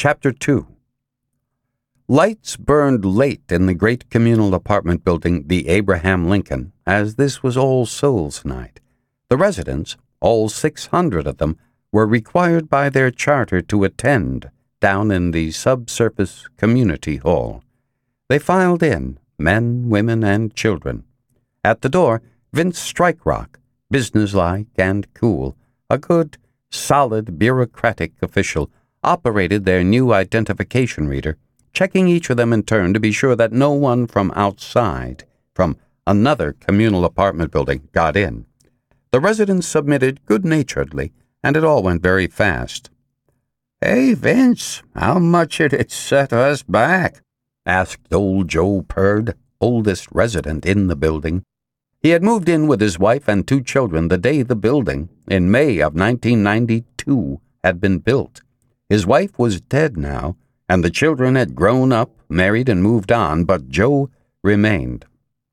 Chapter 2. Lights burned late in the great communal apartment building, the Abraham Lincoln, as this was All Souls Night. The residents, all 600 of them, were required by their charter to attend down in the subsurface community hall. They filed in, men, women, and children. At the door, Vince Strikerock, businesslike and cool, a good, solid, bureaucratic official, operated their new identification reader, checking each of them in turn to be sure that no one from outside, from another communal apartment building, got in. The residents submitted good-naturedly, and it all went very fast. "Hey, Vince, how much'd it set us back?" asked old Joe Purd, oldest resident in the building. He had moved in with his wife and 2 children the day the building, in May of 1992, had been built. His wife was dead now, and the children had grown up, married, and moved on, but Joe remained.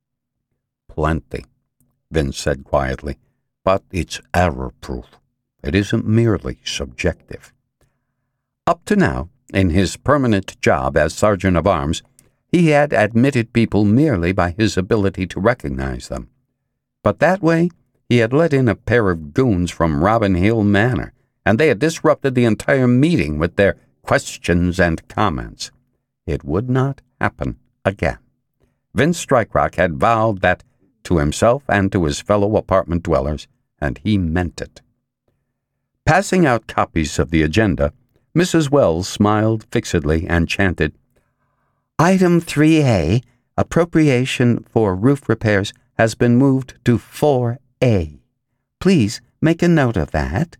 "Plenty," Vince said quietly, "but it's error-proof. It isn't merely subjective." Up to now, in his permanent job as Sergeant of Arms, he had admitted people merely by his ability to recognize them. But that way, he had let in a pair of goons from Robin Hill Manor, and they had disrupted the entire meeting with their questions and comments. It would not happen again. Vince Strikerock had vowed that to himself and to his fellow apartment dwellers, and he meant it. Passing out copies of the agenda, Mrs. Wells smiled fixedly and chanted, "Item 3A, appropriation for roof repairs, has been moved to 4A. Please make a note of that."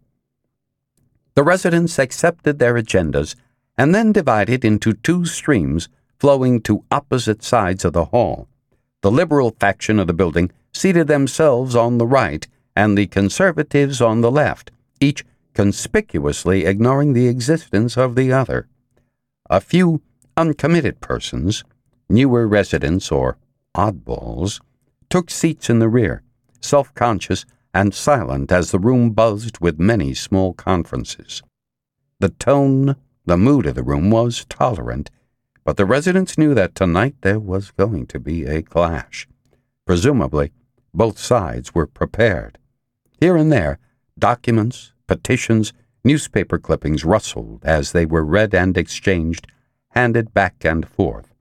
The residents accepted their agendas and then divided into 2 streams flowing to opposite sides of the hall. The liberal faction of the building seated themselves on the right and the conservatives on the left, each conspicuously ignoring the existence of the other. A few uncommitted persons, newer residents or oddballs, took seats in the rear, self-conscious and silent as the room buzzed with many small conferences. The tone, the mood of the room was tolerant, but the residents knew that tonight there was going to be a clash. Presumably, both sides were prepared. Here and there, documents, petitions, newspaper clippings rustled as they were read and exchanged, handed back and forth.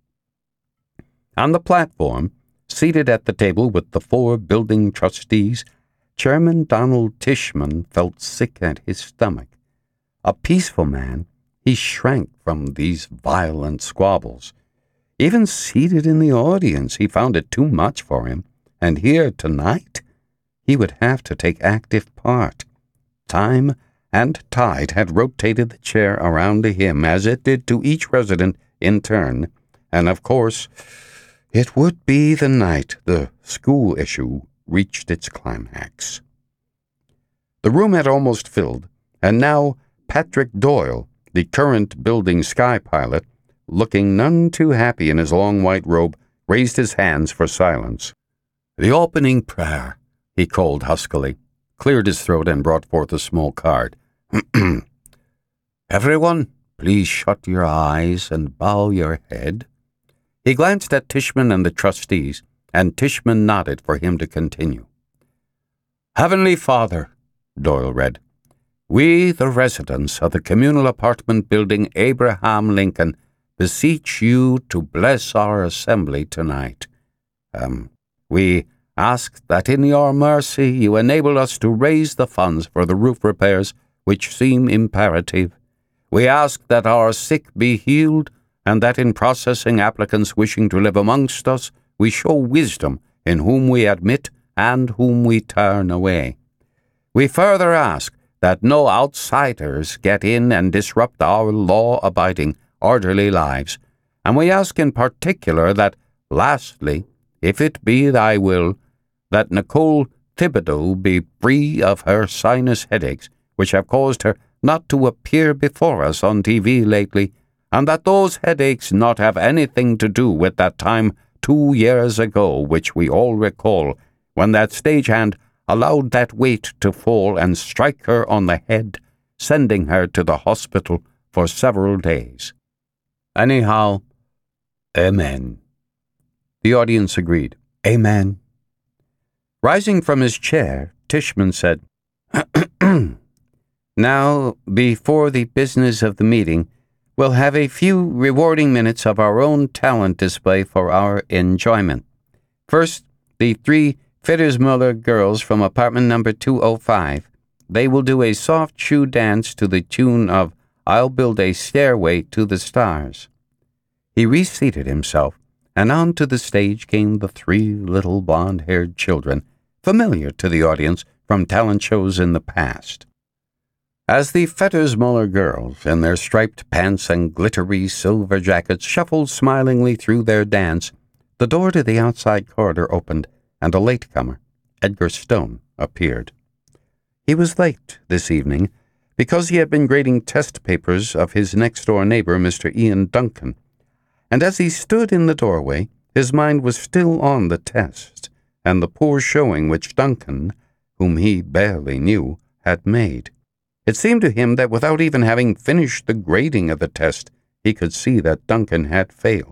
On the platform, seated at the table with the 4 building trustees, Chairman Donald Tishman felt sick at his stomach. A peaceful man, he shrank from these violent squabbles. Even seated in the audience, he found it too much for him, and here tonight, he would have to take active part. Time and tide had rotated the chair around to him as it did to each resident in turn, and of course, it would be the night the school issue reached its climax. The room had almost filled, and now Patrick Doyle, the current building sky pilot, looking none too happy in his long white robe, raised his hands for silence. "The opening prayer," he called huskily, cleared his throat, and brought forth a small card. "Everyone, please shut your eyes and bow your head." He glanced at Tishman and the trustees, and Tishman nodded for him to continue. "Heavenly Father," Doyle read, "we, the residents of the communal apartment building Abraham Lincoln, beseech you to bless our assembly tonight. We ask that in your mercy you enable us to raise the funds for the roof repairs which seem imperative. We ask that our sick be healed, and that in processing applicants wishing to live amongst us, we show wisdom in whom we admit and whom we turn away. We further ask that no outsiders get in and disrupt our law-abiding, orderly lives, and we ask in particular that, lastly, if it be thy will, that Nicole Thibodeau be free of her sinus headaches, which have caused her not to appear before us on TV lately, and that those headaches not have anything to do with that time 2 years ago which we all recall, when that stagehand allowed that weight to fall and strike her on the head, sending her to the hospital for several days. Anyhow, amen. The audience agreed. Amen. Rising from his chair, Tishman said, Now, before the business of the meeting, we'll have a few rewarding minutes of our own talent display for our enjoyment. First, the 3 Fittersmuller girls from apartment number 205. They will do a soft shoe dance to the tune of I'll Build a Stairway to the Stars. He reseated himself, and onto the stage came the 3 little blonde-haired children, familiar to the audience from talent shows in the past. As the Fittersmuller girls, in their striped pants and glittery silver jackets, shuffled smilingly through their dance, the door to the outside corridor opened, and a latecomer, Edgar Stone, appeared. He was late this evening because he had been grading test papers of his next-door neighbor, Mr. Ian Duncan, and as he stood in the doorway, his mind was still on the test and the poor showing which Duncan, whom he barely knew, had made. It seemed to him that without even having finished the grading of the test, he could see that Duncan had failed.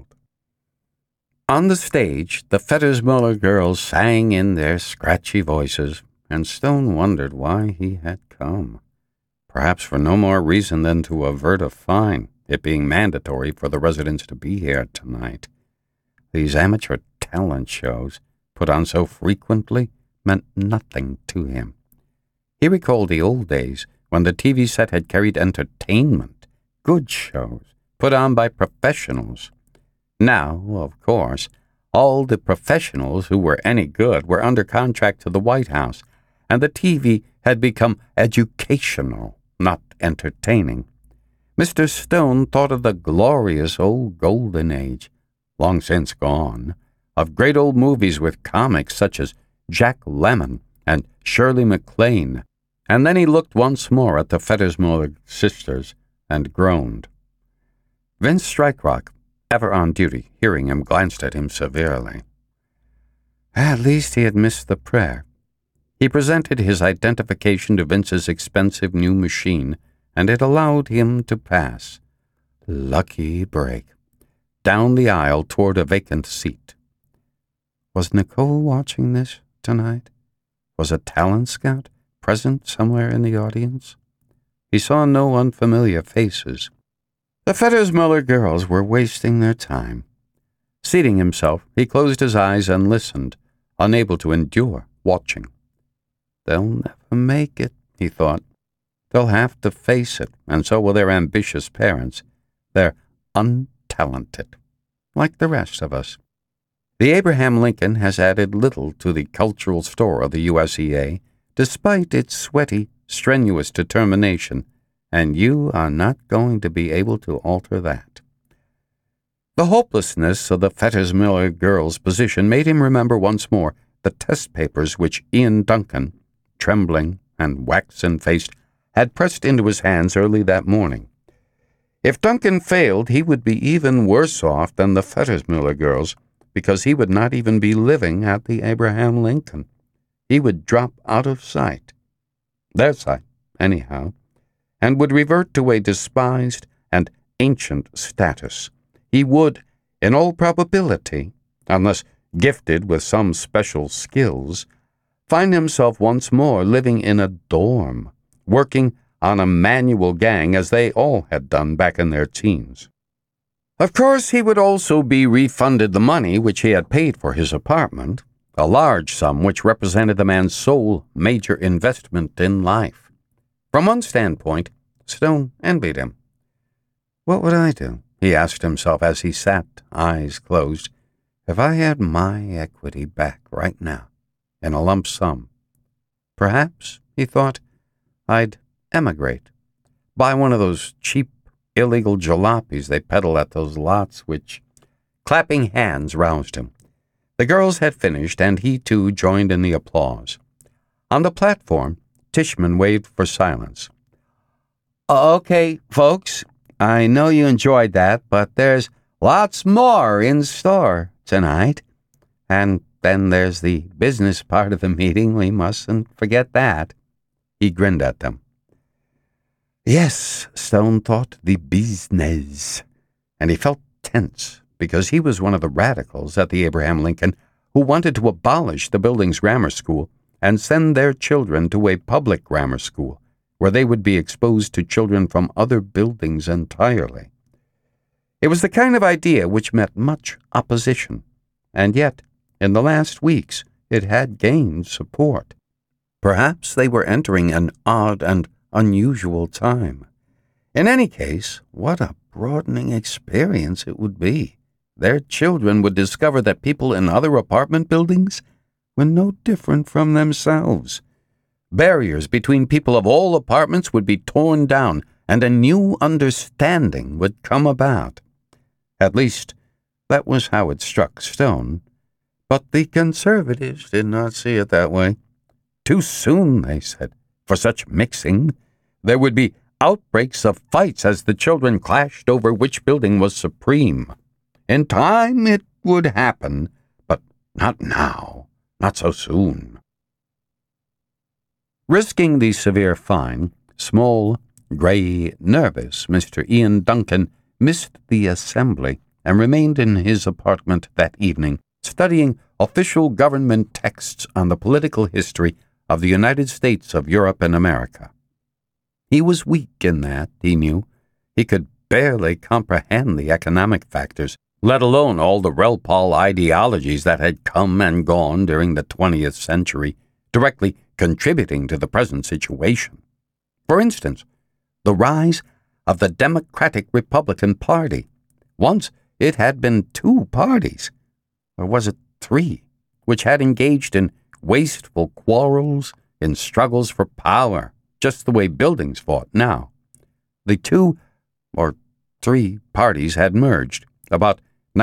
On the stage, the Fittersmuller girls sang in their scratchy voices, and Stone wondered why he had come. Perhaps for no more reason than to avert a fine, it being mandatory for the residents to be here tonight. These amateur talent shows, put on so frequently, meant nothing to him. He recalled the old days when the TV set had carried entertainment, good shows, put on by professionals. Now, of course, all the professionals who were any good were under contract to the White House, and the TV had become educational, not entertaining. Mr. Stone thought of the glorious old golden age, long since gone, of great old movies with comics such as Jack Lemmon and Shirley MacLaine, and then he looked once more at the Fittersmuller sisters and groaned. Vince Strikerock, ever on duty, hearing him, glanced at him severely. At least he had missed the prayer. He presented his identification to Vince's expensive new machine, and it allowed him to pass. Lucky break. Down the aisle toward a vacant seat. Was Nicole watching this tonight? Was a talent scout present somewhere in the audience? He saw no unfamiliar faces. The Fittersmuller girls were wasting their time. Seating himself, he closed his eyes and listened, unable to endure watching. They'll never make it, he thought. They'll have to face it, and so will their ambitious parents. They're untalented, like the rest of us. The Abraham Lincoln has added little to the cultural store of the USEA, despite its sweaty, strenuous determination, and you are not going to be able to alter that. The hopelessness of the Fittersmuller girls' position made him remember once more the test papers which Ian Duncan, trembling and waxen-faced, had pressed into his hands early that morning. If Duncan failed, he would be even worse off than the Fittersmuller girls, because he would not even be living at the Abraham Lincoln. He would drop out of sight. Their sight, anyhow, and would revert to a despised and ancient status. He would, in all probability, unless gifted with some special skills, find himself once more living in a dorm, working on a manual gang as they all had done back in their teens. Of course, he would also be refunded the money which he had paid for his apartment, a large sum which represented the man's sole major investment in life. From one standpoint, Stone envied him. What would I do, he asked himself as he sat, eyes closed, if I had my equity back right now, in a lump sum? Perhaps, he thought, I'd emigrate, buy one of those cheap, illegal jalopies they peddle at those lots which... Clapping hands roused him. The girls had finished, and he, too, joined in the applause. On the platform, Tishman waved for silence. Okay, folks, I know you enjoyed that, but there's lots more in store tonight. And then there's the business part of the meeting. We mustn't forget that. He grinned at them. Yes, Stone thought, the business. And he felt tense because he was one of the radicals at the Abraham Lincoln who wanted to abolish the building's grammar school and send their children to a public grammar school where they would be exposed to children from other buildings entirely. It was the kind of idea which met much opposition, and yet, in the last weeks, it had gained support. Perhaps they were entering an odd and unusual time. In any case, what a broadening experience it would be. Their children would discover that people in other apartment buildings were no different from themselves. Barriers between people of all apartments would be torn down, and a new understanding would come about. At least, that was how it struck Stone. But the conservatives did not see it that way. Too soon, they said, for such mixing. There would be outbreaks of fights as the children clashed over which building was supreme. In time it would happen, but not now, not so soon. Risking the severe fine, small, gray, nervous Mr. Ian Duncan missed the assembly and remained in his apartment that evening, studying official government texts on the political history of the United States of Europe and America. He was weak in that, he knew. He could barely comprehend the economic factors, let alone all the Relpal ideologies that had come and gone during the 20th century, directly contributing to the present situation. For instance, the rise of the Democratic-Republican Party. Once it had been two parties, or was it three, which had engaged in wasteful quarrels, in struggles for power, just the way buildings fought now. The two or three parties had merged about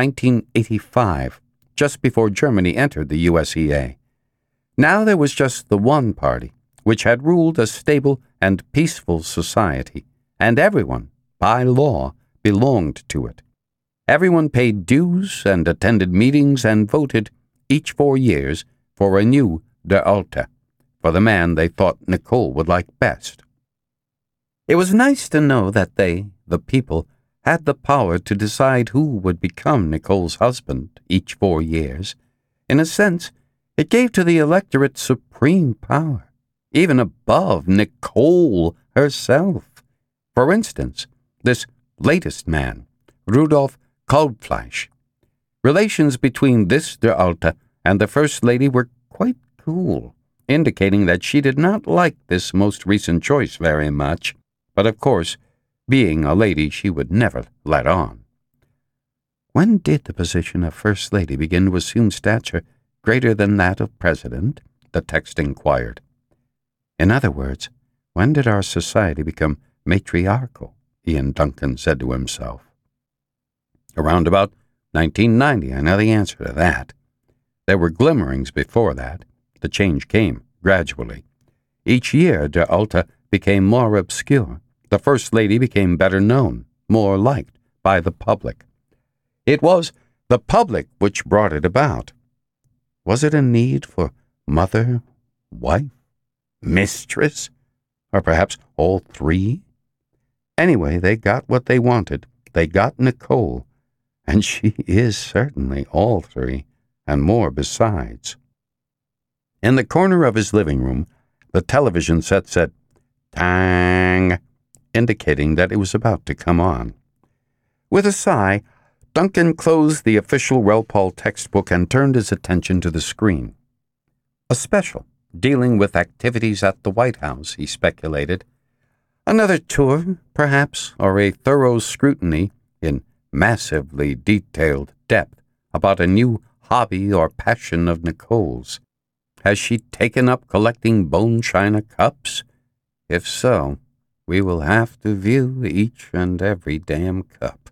1985, just before Germany entered the USEA. Now there was just the one party, which had ruled a stable and peaceful society, and everyone, by law, belonged to it. Everyone paid dues and attended meetings and voted, each 4 years, for a new Der Alte, for the man they thought Nicole would like best. It was nice to know that they, the people, had the power to decide who would become Nicole's husband each 4 years. In a sense, it gave to the electorate supreme power, even above Nicole herself. For instance, this latest man, Rudolf Kalbfleisch. Relations between this Der Alte and the First Lady were quite cool, indicating that she did not like this most recent choice very much, but of course, being a lady, she would never let on. When did the position of First Lady begin to assume stature greater than that of President? The text inquired. In other words, when did our society become matriarchal? Ian Duncan said to himself. Around about 1990, I know the answer to that. There were glimmerings before that. The change came, gradually. Each year, Der Alte became more obscure. The First Lady became better known, more liked by the public. It was the public which brought it about. Was it a need for mother, wife, mistress, or perhaps all three? Anyway, they got what they wanted. They got Nicole, and she is certainly all three, and more besides. In the corner of his living room, the television set said, "Tang," indicating that it was about to come on. With a sigh, Duncan closed the official Relpal textbook and turned his attention to the screen. A special, dealing with activities at the White House, he speculated. Another tour, perhaps, or a thorough scrutiny, in massively detailed depth, about a new hobby or passion of Nicole's. Has she taken up collecting bone china cups? If so, we will have to view each and every damn cup.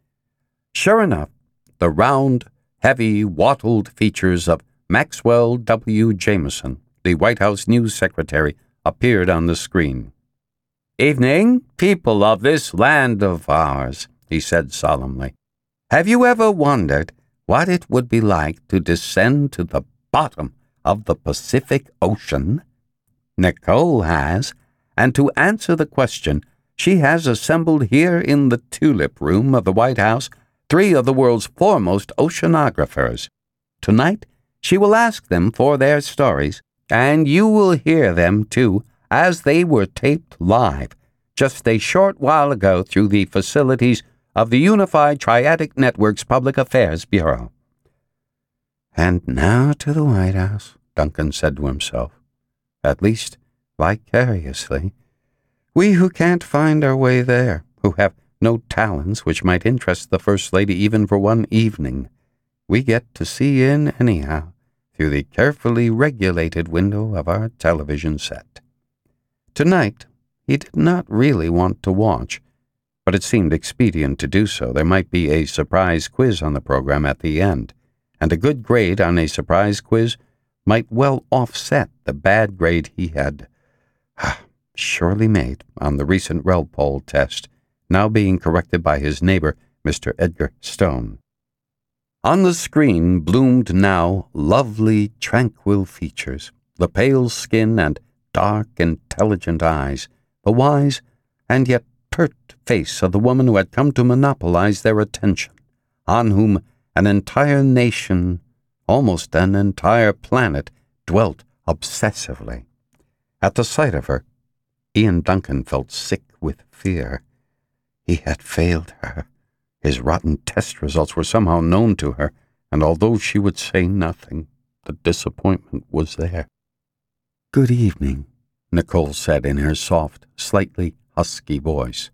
Sure enough, the round, heavy, wattled features of Maxwell W. Jameson, the White House news secretary, appeared on the screen. "Evening, people of this land of ours," he said solemnly. "Have you ever wondered what it would be like to descend to the bottom of the Pacific Ocean? Nicole has, and to answer the question, she has assembled here in the Tulip Room of the White House 3 of the world's foremost oceanographers. Tonight, she will ask them for their stories, and you will hear them, too, as they were taped live just a short while ago through the facilities of the Unified Triadic Network's Public Affairs Bureau. And now to the White House, Duncan said to himself, at least vicariously. We who can't find our way there, who have no talents which might interest the First Lady even for one evening, we get to see in anyhow through the carefully regulated window of our television set. Tonight, he did not really want to watch, but it seemed expedient to do so. There might be a surprise quiz on the program at the end, and a good grade on a surprise quiz might well offset the bad grade he had surely made on the recent Rel poll test, now being corrected by his neighbor, Mr. Edgar Stone. On the screen bloomed now lovely, tranquil features, the pale skin and dark, intelligent eyes, the wise and yet pert face of the woman who had come to monopolize their attention, on whom an entire nation, almost an entire planet, dwelt obsessively. At the sight of her, Ian Duncan felt sick with fear. He had failed her. His rotten test results were somehow known to her, and although she would say nothing, the disappointment was there. "Good evening," Nicole said in her soft, slightly husky voice.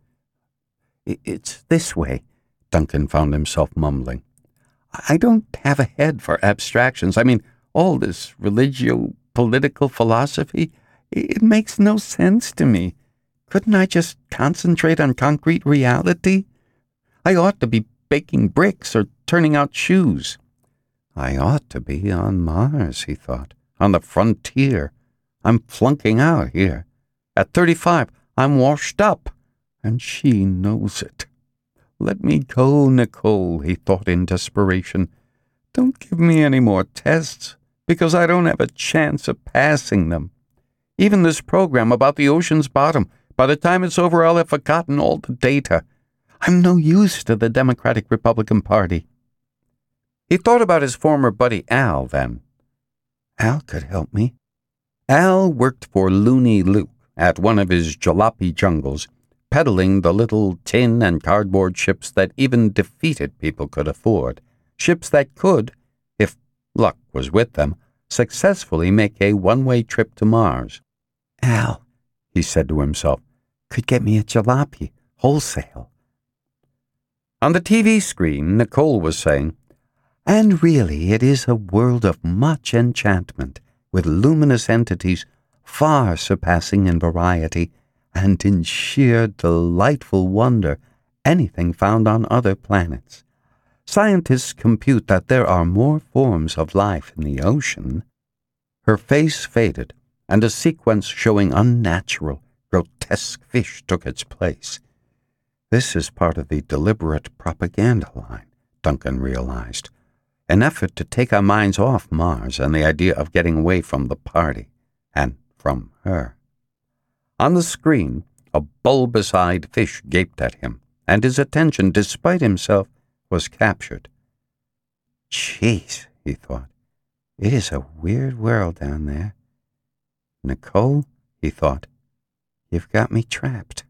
"It's this way," Duncan found himself mumbling. "I don't have a head for abstractions. I mean, all this religio-political philosophy, it makes no sense to me. Couldn't I just concentrate on concrete reality? I ought to be baking bricks or turning out shoes. I ought to be on Mars, he thought, on the frontier. I'm flunking out here. At 35, I'm washed up, and she knows it. Let me go, Nicole, he thought in desperation. Don't give me any more tests, because I don't have a chance of passing them. Even this program about the ocean's bottom, by the time it's over, I'll have forgotten all the data. I'm no use to the Democratic-Republican Party." He thought about his former buddy Al then. Al could help me. Al worked for Looney Luke at one of his jalopy jungles, peddling the little tin and cardboard ships that even defeated people could afford, ships that could, if luck was with them, successfully make a one-way trip to Mars. Al, he said to himself, could get me a jalopy, wholesale. On the TV screen, Nicole was saying, "And really it is a world of much enchantment, with luminous entities far surpassing in variety and in sheer delightful wonder anything found on other planets. Scientists compute that there are more forms of life in the ocean." Her face faded, and a sequence showing unnatural, grotesque fish took its place. This is part of the deliberate propaganda line, Duncan realized. An effort to take our minds off Mars and the idea of getting away from the party, and from her. On the screen, a bulbous-eyed fish gaped at him, and his attention, despite himself, was captured. Jeez, he thought, it is a weird world down there. Nicole, he thought, you've got me trapped.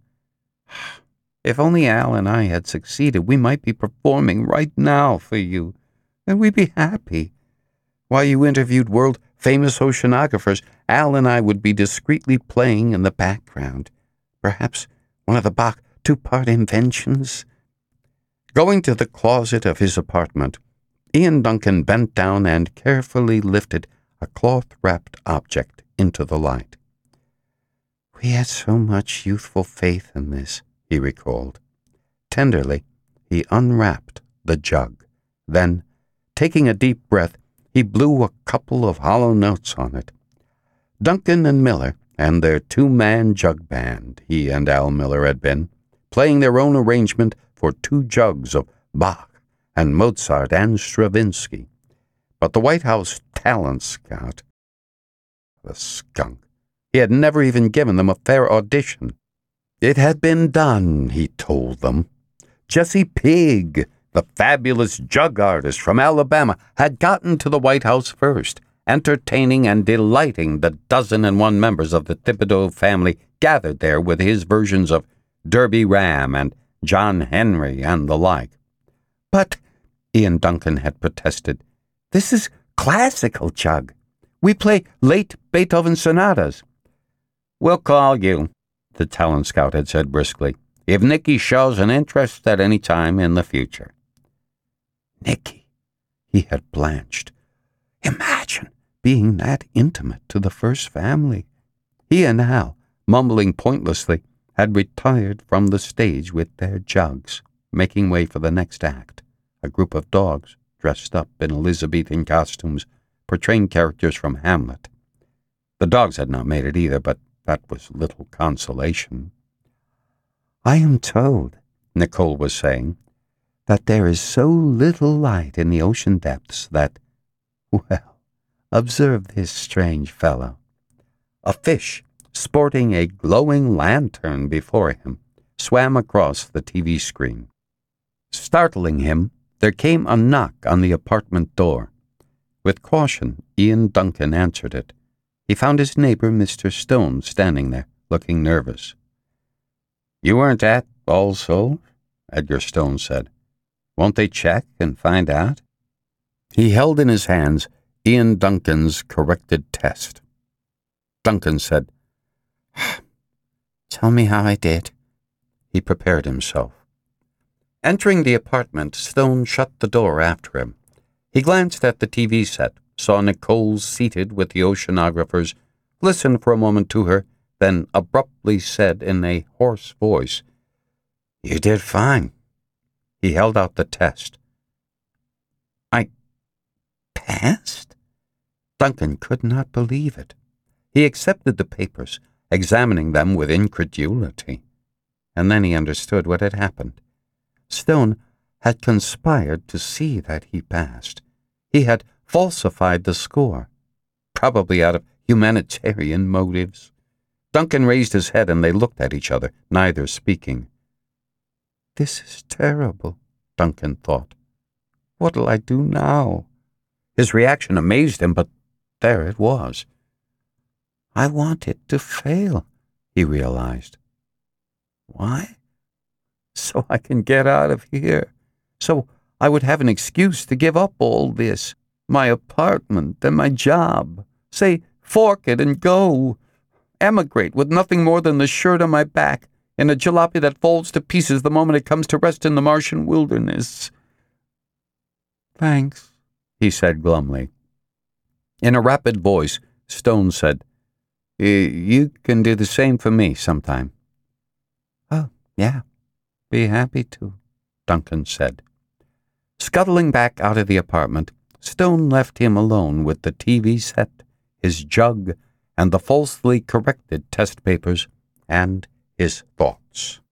If only Al and I had succeeded, we might be performing right now for you, and we'd be happy. While you interviewed world-famous oceanographers, Al and I would be discreetly playing in the background. Perhaps one of the Bach two-part inventions. Going to the closet of his apartment, Ian Duncan bent down and carefully lifted a cloth-wrapped object into the light. We had so much youthful faith in this, he recalled. Tenderly, he unwrapped the jug. Then, taking a deep breath, he blew a couple of hollow notes on it. Duncan and Miller and their two-man jug band, he and Al Miller had been, playing their own arrangement for 2 jugs of Bach and Mozart and Stravinsky. But the White House talent scout, the skunk, he had never even given them a fair audition. It had been done, he told them. Jesse Pigg, the fabulous jug artist from Alabama, had gotten to the White House first, entertaining and delighting the 101 members of the Thibodeau family gathered there with his versions of Derby Ram and John Henry and the like. But, Ian Duncan had protested, this is classical jug. We play late Beethoven sonatas. We'll call you, the talent scout had said briskly, if Nicky shows an interest at any time in the future. Nicky, he had blanched. Imagine being that intimate to the first family. He and Hal, mumbling pointlessly, had retired from the stage with their jugs, making way for the next act, a group of dogs dressed up in Elizabethan costumes, portraying characters from Hamlet. The dogs had not made it either, but that was little consolation. I am told, Nicole was saying, that there is so little light in the ocean depths that, well, observe this strange fellow. A fish, sporting a glowing lantern before him, swam across the TV screen. Startling him, there came a knock on the apartment door. With caution, Ian Duncan answered it. He found his neighbor, Mr. Stone, standing there, looking nervous. You weren't at All Souls? Edgar Stone said. Won't they check and find out? He held in his hands Ian Duncan's corrected test. Duncan said, Tell me how I did. He prepared himself. Entering the apartment, Stone shut the door after him. He glanced at the TV set, saw Nicole seated with the oceanographers, listened for a moment to her, then abruptly said in a hoarse voice, You did fine. He held out the test. I passed? Duncan could not believe it. He accepted the papers, examining them with incredulity. And then he understood what had happened. Stone had conspired to see that he passed. He had falsified the score, probably out of humanitarian motives. Duncan raised his head and they looked at each other, neither speaking. This is terrible, Duncan thought. What'll I do now? His reaction amazed him, but there it was. I want it to fail, he realized. Why? So I can get out of here. So I would have an excuse to give up all this, my apartment and my job. Say, fork it and go. Emigrate with nothing more than the shirt on my back in a jalopy that falls to pieces the moment it comes to rest in the Martian wilderness. Thanks, he said glumly. In a rapid voice, Stone said, You can do the same for me sometime. Oh, yeah, be happy to, Duncan said. Scuttling back out of the apartment, Stone left him alone with the TV set, his jug, and the falsely corrected test papers, and his thoughts.